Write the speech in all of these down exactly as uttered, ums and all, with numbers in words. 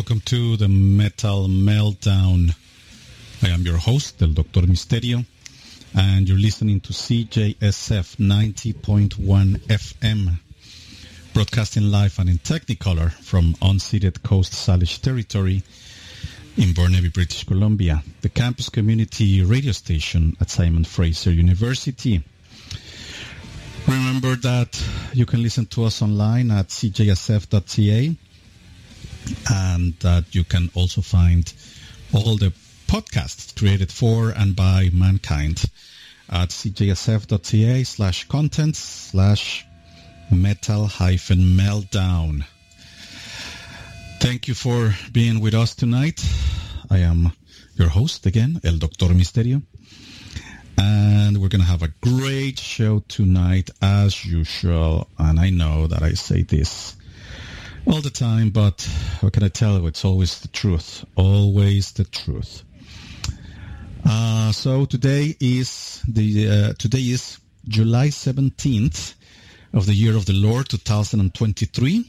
welcome to the Metal Meltdown. I am your host, El Doctor Misterio, and you're listening to C J S F ninety point one F M, broadcasting live and in Technicolor from unceded Coast Salish territory in Burnaby, British Columbia, the campus community radio station at Simon Fraser University. Remember that you can listen to us online at c j s f dot c a, and that you can also find all the podcasts created for and by mankind at c j s f dot c a slash contents slash metal hyphen meltdown. Thank you for being with us tonight. I am your host again, El Doctor Misterio. And we're going to have a great show tonight, as usual. And I know that I say this all the time, but what can I tell you? It's always the truth. Always the truth. Uh, so today is the uh, today is July seventeenth of the year of the Lord, two thousand twenty-three.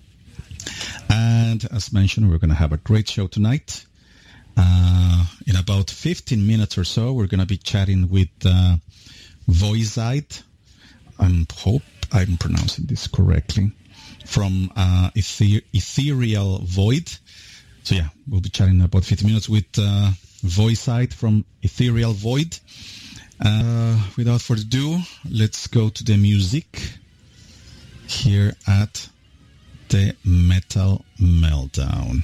And as mentioned, we're going to have a great show tonight. Uh, in about fifteen minutes or so, we're going to be chatting with uh, Voicide. I hope I'm pronouncing this correctly. From uh, Ether- Ethereal Void. So yeah, we'll be chatting about fifteen minutes with uh, Voicide from Ethereal Void. Uh, without further ado, let's go to the music here at the Metal Meltdown.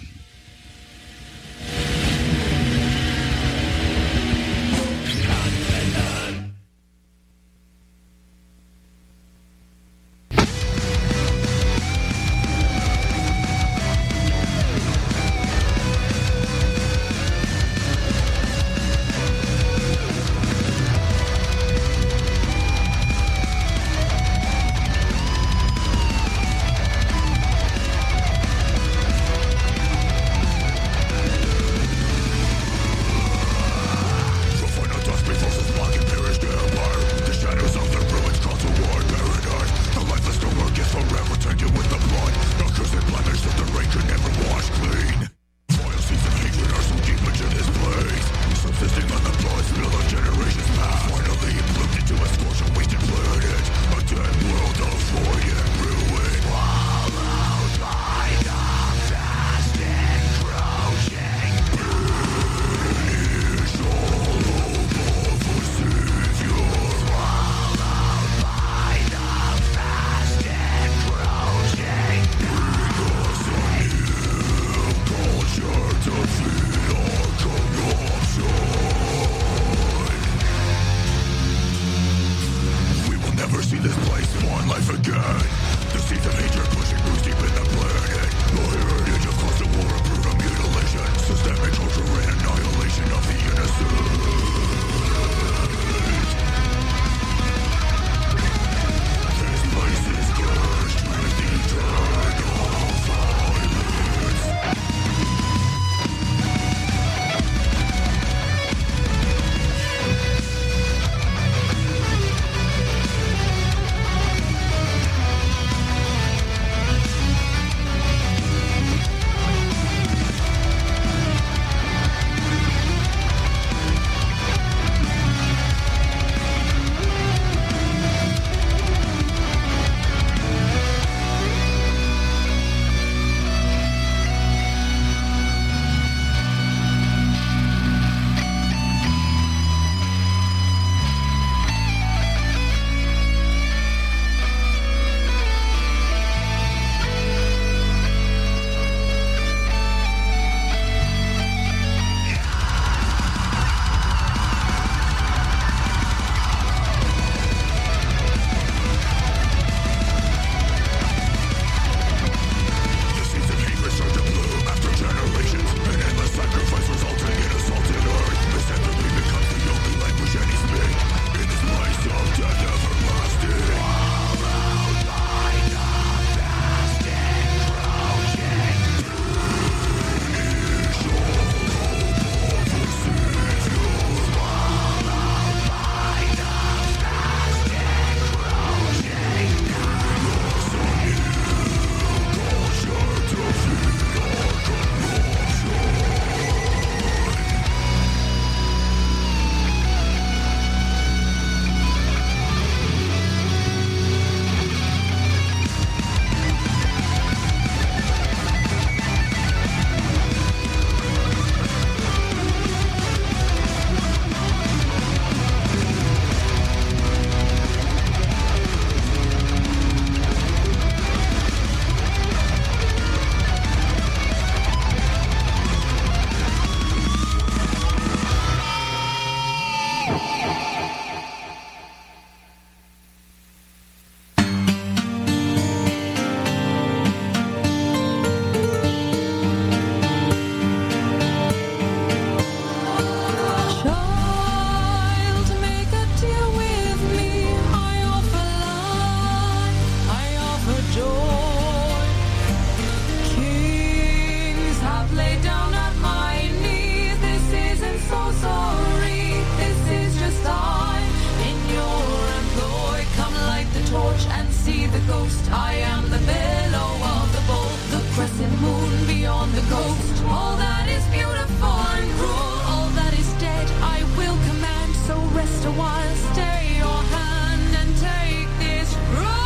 a ghost. I am the billow of the boat, the crescent moon beyond the coast. All that is beautiful and cruel, all that is dead, I will command. So rest a while, stay your hand and take this road.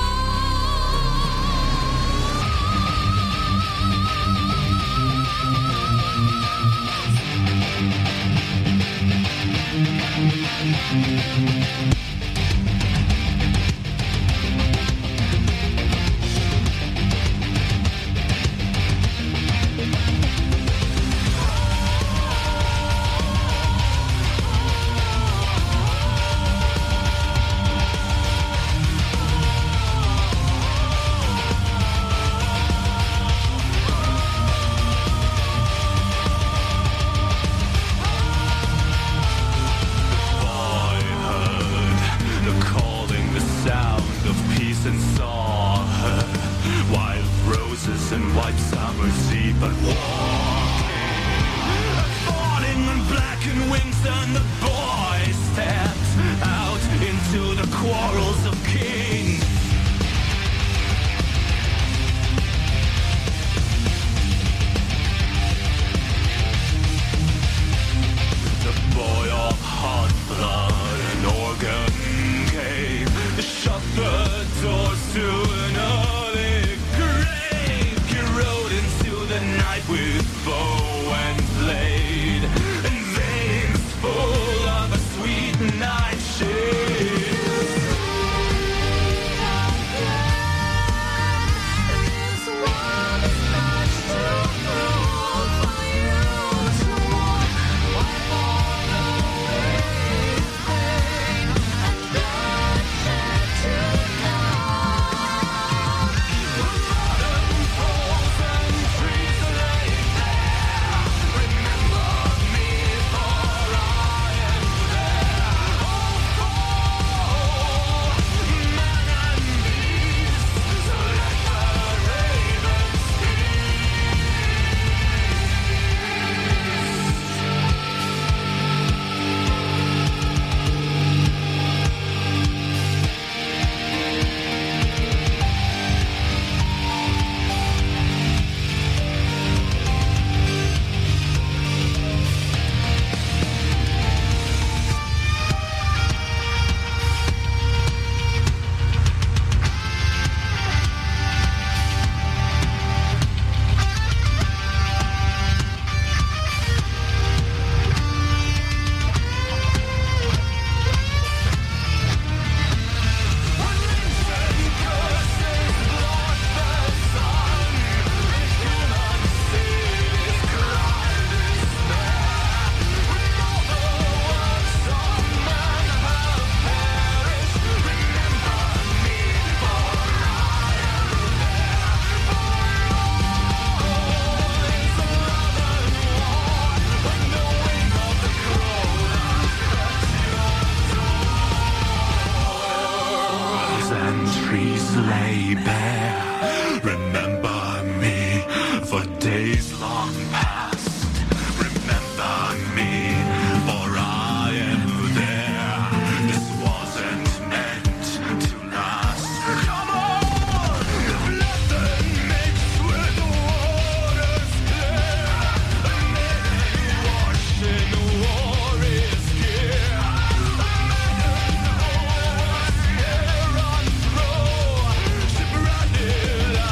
Till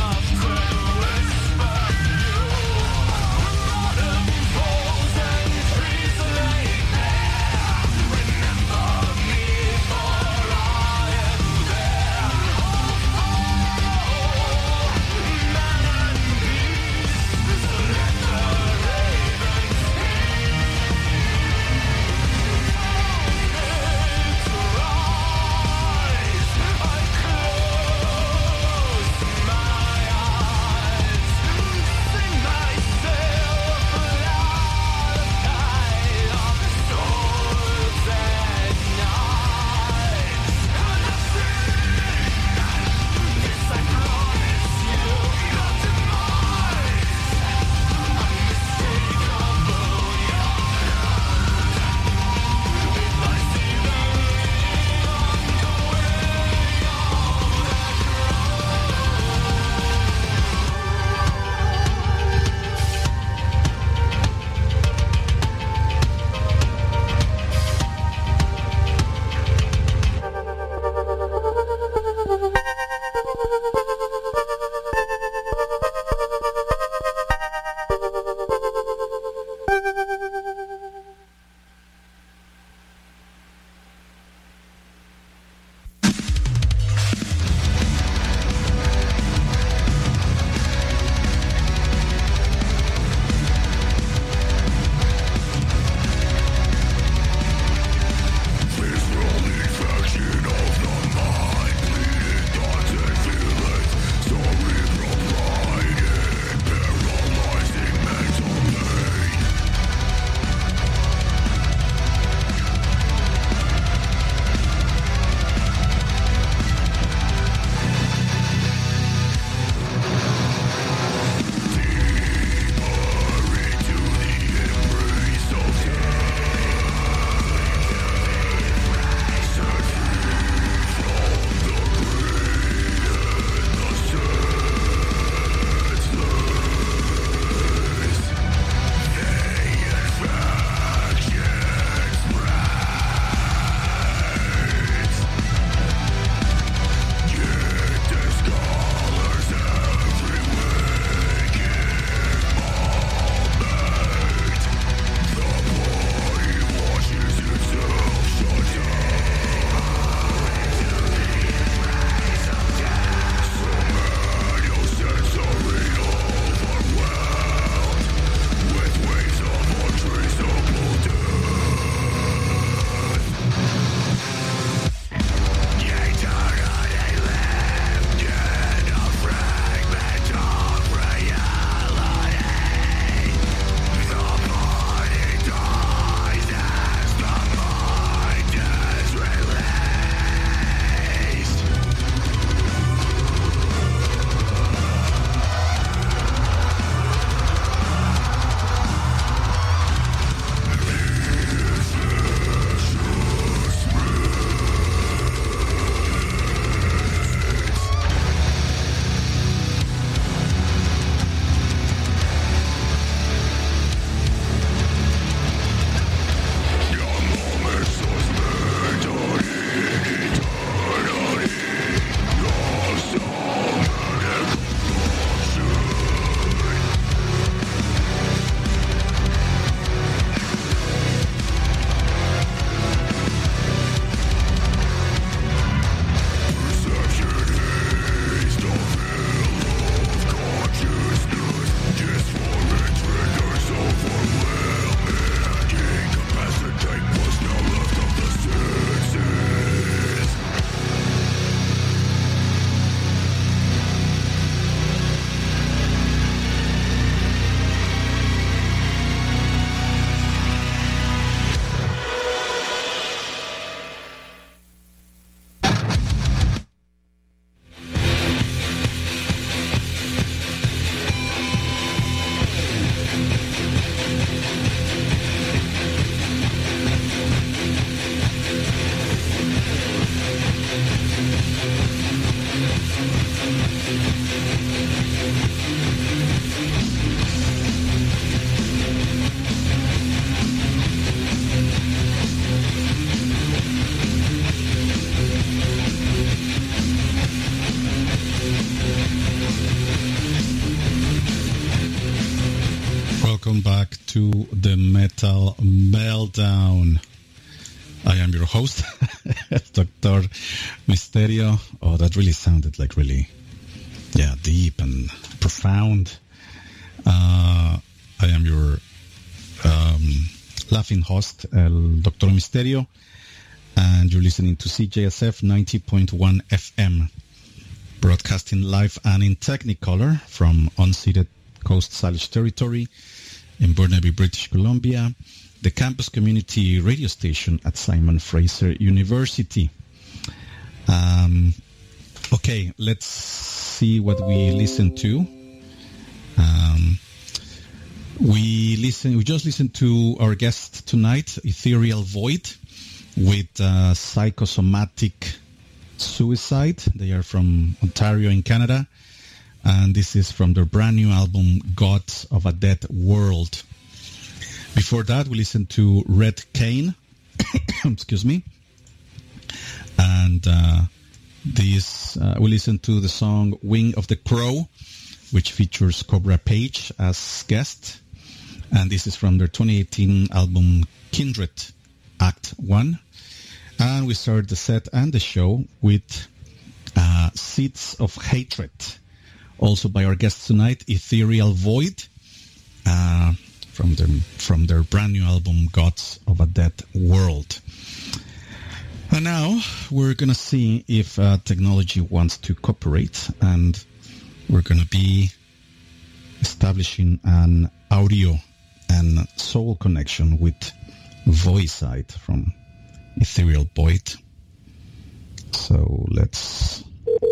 back to the Metal Meltdown. I am your host, Doctor Misterio. Oh, that really sounded like really, yeah, deep and profound. Uh, I am your um, laughing host, El Doctor Misterio, and you're listening to C J S F ninety point one F M, broadcasting live and in Technicolor from unceded Coast Salish territory in Burnaby, British Columbia, the campus community radio station at Simon Fraser University. Um, okay, let's see what we listened to. Um, we listen. We just listened to our guest tonight, Ethereal Void, with uh, Psychosomatic Suicide. They are from Ontario in Canada, and this is from their brand new album, Gods of a Dead World. Before that, we listened to Red Cane, excuse me, and uh, this uh, we listened to the song Wing of the Crow, which features Cobra Page as guest, and this is from their twenty eighteen album Kindred, Act one. And we started the set and the show with uh, Seeds of Hatred, also by our guest tonight, Ethereal Void, uh, from their from their brand new album Gods of a Dead World. And now we're gonna see if uh, technology wants to cooperate, and we're gonna be establishing an audio and soul connection with Voicide from Ethereal Void. So let's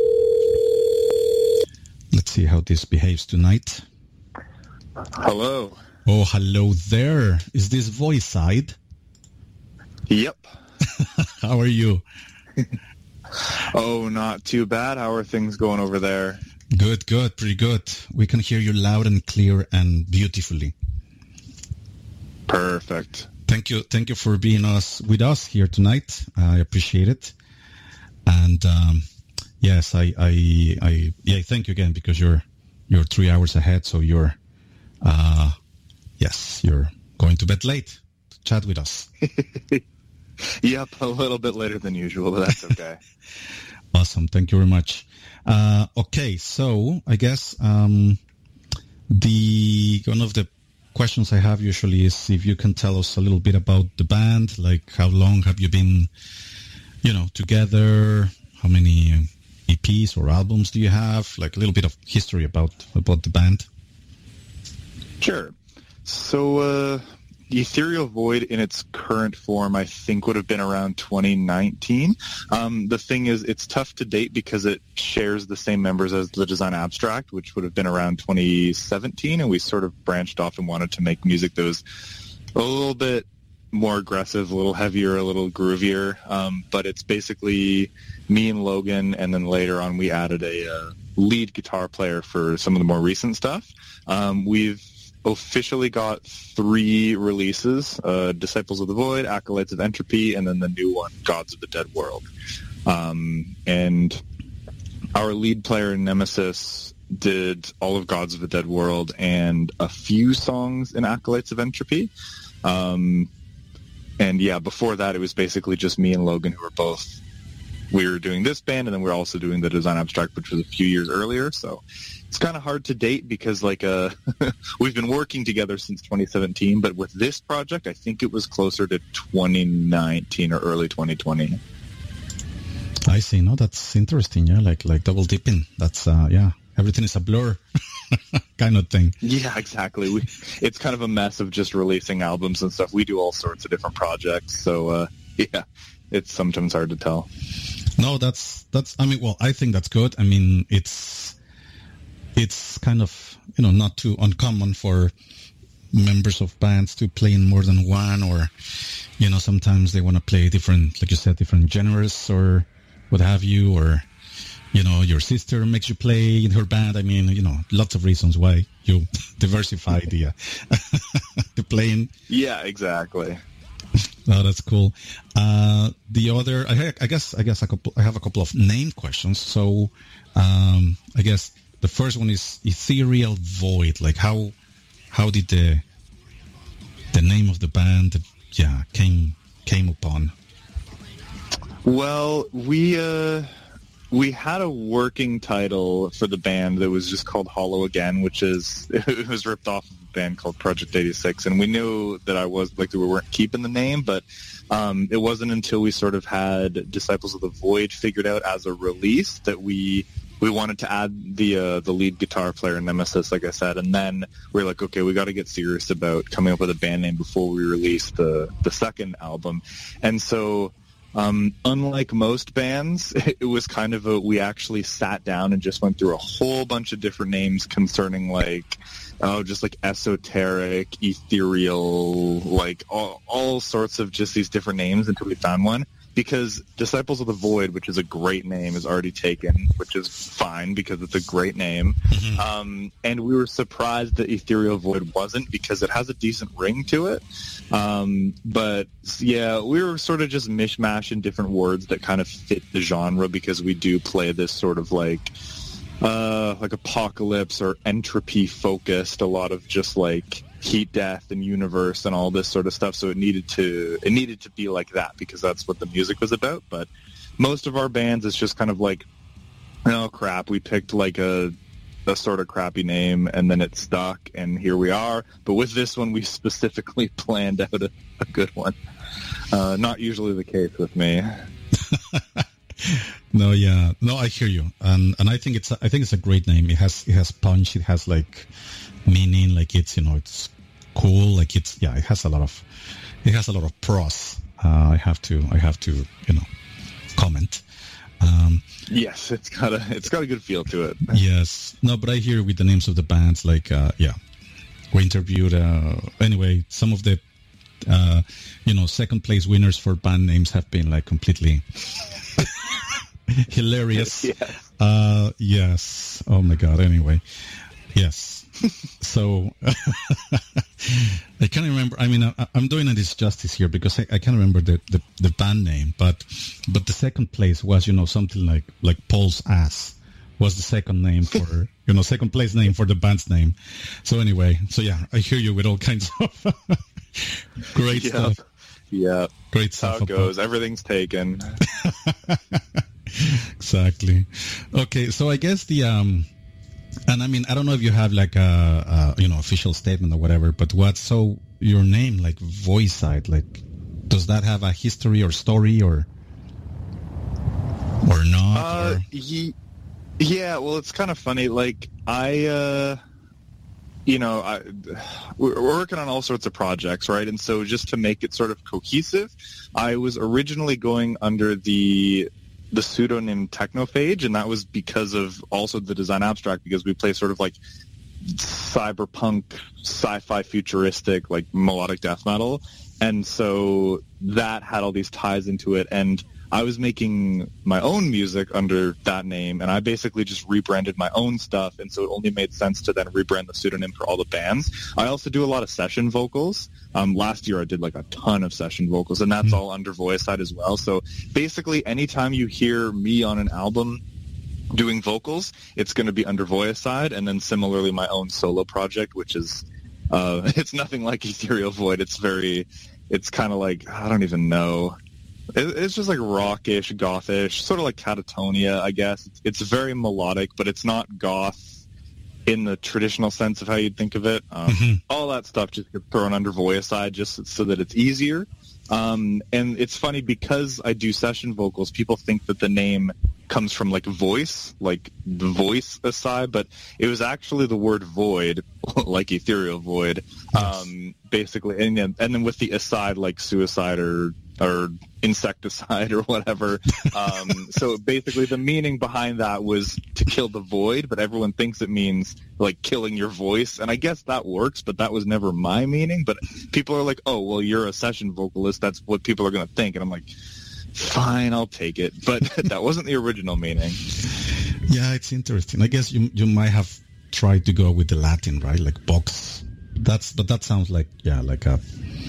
let's see how this behaves tonight. Hello. Oh, hello there. Is this Voicide? Yep. How are you? Oh, not too bad. How are things going over there? Good, good, pretty good. We can hear you loud and clear and beautifully. Perfect. Thank you, thank you for being us with us here tonight. I appreciate it. And um, yes, I, I, I, yeah, thank you again, because you're you're three hours ahead, so you're, uh, yes, you're going to bed late to chat with us. Yep, a little bit later than usual, but that's okay. Awesome, thank you very much. Uh, okay, so I guess um, the one of the questions I have usually is if you can tell us a little bit about the band, like how long have you been, you know, together? How many E Ps or albums do you have? Like a little bit of history about about the band. Sure. So, uh, Ethereal Void in its current form, I think, would have been around twenty nineteen. Um, the thing is, it's tough to date because it shares the same members as the Design Abstract, which would have been around twenty seventeen, and we sort of branched off and wanted to make music that was a little bit more aggressive, a little heavier, a little groovier. Um, but it's basically me and Logan, and then later on we added a uh, lead guitar player for some of the more recent stuff. Um, we've officially got three releases, uh, Disciples of the Void, Acolytes of Entropy, and then the new one, Gods of the Dead World. Um, and our lead player, Nemesis, did all of Gods of the Dead World and a few songs in Acolytes of Entropy. Um, and yeah, before that, it was basically just me and Logan, who were both, we were doing this band, and then we were also doing the Design Abstract, which was a few years earlier, so it's kind of hard to date because, like, uh, we've been working together since twenty seventeen, but with this project, I think it was closer to twenty nineteen or early twenty twenty. I see. No, that's interesting. Yeah, like like double dipping. That's uh, yeah, everything is a blur, kind of thing. Yeah, exactly. We, it's kind of a mess of just releasing albums and stuff. We do all sorts of different projects, so uh, yeah, it's sometimes hard to tell. No, that's that's. I mean, well, I think that's good. I mean, it's. It's kind of, you know, not too uncommon for members of bands to play in more than one, or, you know, sometimes they want to play different, like you said, different genres or what have you, or, you know, your sister makes you play in her band. I mean, you know, lots of reasons why you diversify the, uh, the playing. Yeah, exactly. Oh, that's cool. Uh, the other, I, I guess, I guess a couple, I have a couple of name questions. So, um, I guess, the first one is Ethereal Void. Like how how did the the name of the band, yeah, came came upon? Well, we uh, we had a working title for the band that was just called Hollow Again, which is it was ripped off of a band called Project eighty-six, and we knew that I was like that we weren't keeping the name, but um, it wasn't until we sort of had Disciples of the Void figured out as a release that we. We wanted to add the uh, the lead guitar player, Nemesis, like I said, and then we were like, okay, we got to get serious about coming up with a band name before we release the, the second album. And so, um, unlike most bands, it was kind of a, we actually sat down and just went through a whole bunch of different names concerning like, oh, just like esoteric, ethereal, like all, all sorts of just these different names until we found one. Because Disciples of the Void, which is a great name, is already taken, which is fine because it's a great name. Mm-hmm. Um, and we were surprised that Ethereal Void wasn't because it has a decent ring to it. Um, but, yeah, we were sort of just mishmashing different words that kind of fit the genre because we do play this sort of like uh, like apocalypse or entropy-focused, a lot of just like heat death and universe and all this sort of stuff, so it needed to it needed to be like that because that's what the music was about. But most of our bands, it's just kind of like, oh crap, we picked like a a sort of crappy name and then it stuck and here we are. But with this one, we specifically planned out a, a good one. Uh, not usually the case with me. No, yeah, no, I hear you, and and I think it's a, I think it's a great name. It has it has punch. It has like meaning. Like it's you know it's cool. Like it's yeah. It has a lot of it has a lot of pros. Uh, I have to I have to you know comment. Um, yes, it's got a it's got a good feel to it. Yes, no, but I hear with the names of the bands. Like uh, yeah, we interviewed uh, anyway. Some of the uh, you know second place winners for band names have been like completely. Hilarious. Yes. Uh, yes. Oh my God. Anyway, yes. So I can't remember. I mean, I, I'm doing a disjustice here because I, I can't remember the, the, the band name, but but the second place was you know something like like Paul's Ass was the second name for you know second place name for the band's name. So anyway, so yeah, I hear you with all kinds of great yeah. stuff. Yeah. Great stuff. How it goes. Everything's taken. Exactly. Okay, so I guess the um, and I mean I don't know if you have like a, a you know official statement or whatever, but what's so your name like Voicide, like does that have a history or story or or not? Uh, or? He, yeah. Well, it's kind of funny. Like I, uh, you know, I we're working on all sorts of projects, right? And so just to make it sort of cohesive, I was originally going under the the pseudonym Technophage, and that was because of also the Design Abstract, because we play sort of like cyberpunk, sci-fi, futuristic, like melodic death metal, and so that had all these ties into it, and I was making my own music under that name, and I basically just rebranded my own stuff, and so it only made sense to then rebrand the pseudonym for all the bands. I also do a lot of session vocals. Um, last year I did like a ton of session vocals, and that's mm-hmm. all under Voicide as well. So basically anytime you hear me on an album doing vocals, it's going to be under Voicide, and then similarly my own solo project, which is, uh, it's nothing like Ethereal Void. It's very, it's kind of like, I don't even know. It's just like rockish, gothish, sort of like Catatonia, I guess. It's very melodic, but it's not goth in the traditional sense of how you'd think of it. Um, mm-hmm. All that stuff just gets thrown under Voicide just so that it's easier. Um, and it's funny because I do session vocals, people think that the name comes from like voice, like the voice aside, but it was actually the word void, like Ethereal Void, yes. um, basically. And then, and then with the aside, like suicide or or insecticide or whatever. Um, so basically the meaning behind that was to kill the void, but everyone thinks it means like killing your voice. And I guess that works, but that was never my meaning. But people are like, oh, well, you're a session vocalist. That's what people are going to think. And I'm like, fine, I'll take it. But that wasn't the original meaning. Yeah, it's interesting. I guess you you might have tried to go with the Latin, right? Like box. That's, but that sounds like, yeah, like a,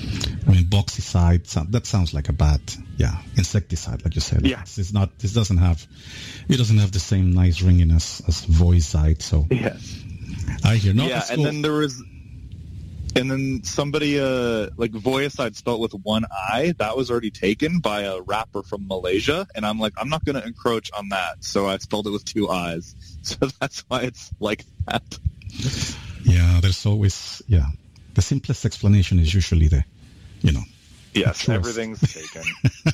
I mean, boxicide, that sounds like a bad, yeah, insecticide, like you said. Yeah. It's, it's not, this doesn't have, it doesn't have the same nice ringing as, as Voicide, so. Yes. I hear. No, yeah, and cool. Then there was, And then somebody, uh, like Voicide spelled with one I, that was already taken by a rapper from Malaysia. And I'm like, I'm not going to encroach on that. So I spelled it with two I's. So that's why it's like that. Yeah, there's always, yeah. The simplest explanation is usually the, you know. Yes, everything's taken.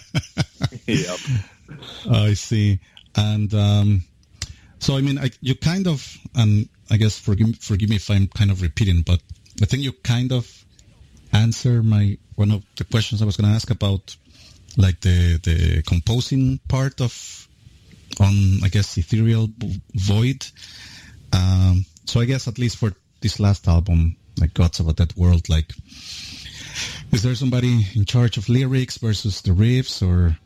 Yep. I see. And um, so, I mean, I, you kind of, and I guess forgive, forgive me if I'm kind of repeating, but I think you kind of answer my one of the questions I was going to ask about, like the the composing part of on I guess Ethereal Void. Um, so I guess at least for this last album, like Gods of a Dead World, like is there somebody in charge of lyrics versus the riffs, or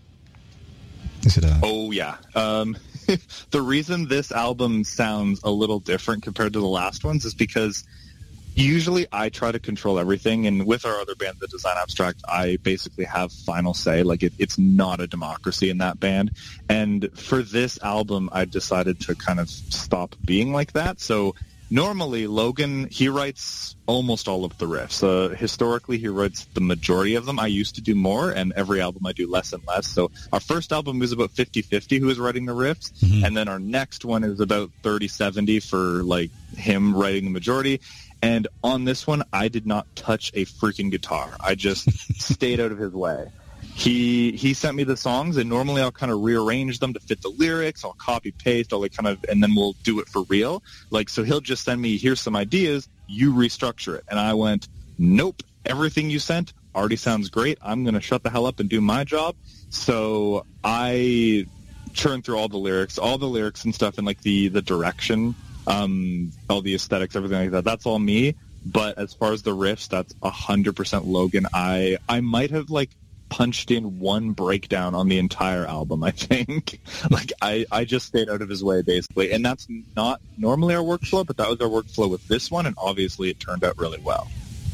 is it a? Oh yeah. Um, the reason this album sounds a little different compared to the last ones is because usually I try to control everything, and with our other band, the Design Abstract, I basically have final say. Like, it, it's not a democracy in that band. And for this album, I decided to kind of stop being like that. So normally, Logan, he writes almost all of the riffs. Uh, historically, he writes the majority of them. I used to do more, and every album I do less and less. So our first album was about fifty-fifty who was writing the riffs, mm-hmm. and then our next one is about thirty seventy for, like, him writing the majority. And on this one, I did not touch a freaking guitar. I just stayed out of his way. He he sent me the songs, and normally I'll kind of rearrange them to fit the lyrics. I'll copy paste, I'll like kind of, and then we'll do it for real. Like, so he'll just send me, here's some ideas, you restructure it. And I went, nope, everything you sent already sounds great. I'm going to shut the hell up and do my job. So I churned through all the lyrics, all the lyrics and stuff, and like the the direction. Um, all the aesthetics, everything like that. That's all me. But as far as the riffs, that's a hundred percent Logan. I I might have like punched in one breakdown on the entire album. I think like I I just stayed out of his way basically, and that's not normally our workflow, but that was our workflow with this one, and obviously it turned out really well.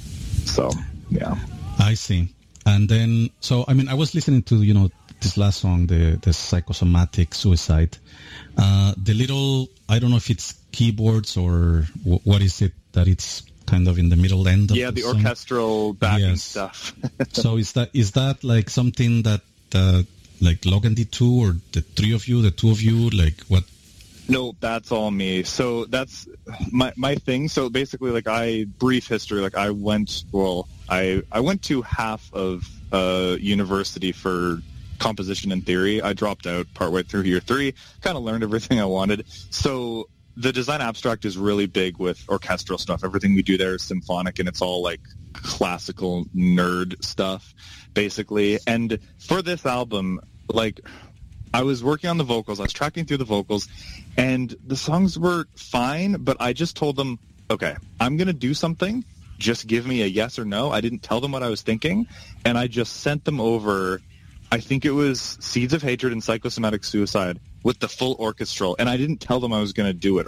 So yeah, I see. And then so I mean I was listening to you know this last song, the the Psychosomatic Suicide. Uh, the little, I don't know if it's keyboards or w- what is it that it's kind of in the middle end of yeah, the, the song? Orchestral backing yes. stuff. So is that is that like something that uh, like Logan did too, or the three of you, the two of you, like what? No, that's all me. So that's my my thing. So basically, like I brief history. Like I went, well, I I went to half of uh, university for composition and theory. I dropped out partway through year three, kind of learned everything I wanted. So the Design Abstract is really big with orchestral stuff. Everything we do there is symphonic, and it's all like classical nerd stuff, basically. And for this album, like I was working on the vocals, I was tracking through the vocals, and the songs were fine, but I just told them, okay, I'm going to do something. Just give me a yes or no. I didn't tell them what I was thinking, and I just sent them over. I think it was Seeds of Hatred and Psychosomatic Suicide with the full orchestral, and I didn't tell them I was going to do it